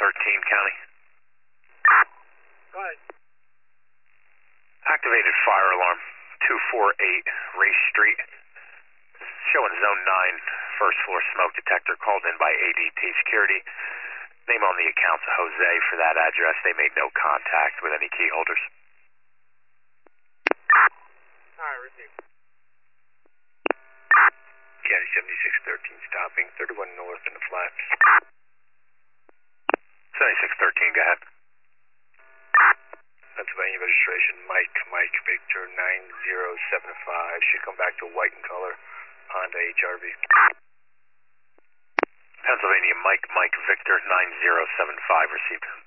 County. Go ahead. Activated fire alarm 248 Race Street. Showing zone 9, first floor smoke detector called in by ADT Security. Name on the account's Jose for that address. They made no contact with any key holders. Alright, received. County 7613 stopping, 31 north in the flats. 7613, go ahead. Pennsylvania registration, Mike Victor 9075. Should come back to white in color, Honda HRV. Pennsylvania Mike Victor 9075 received.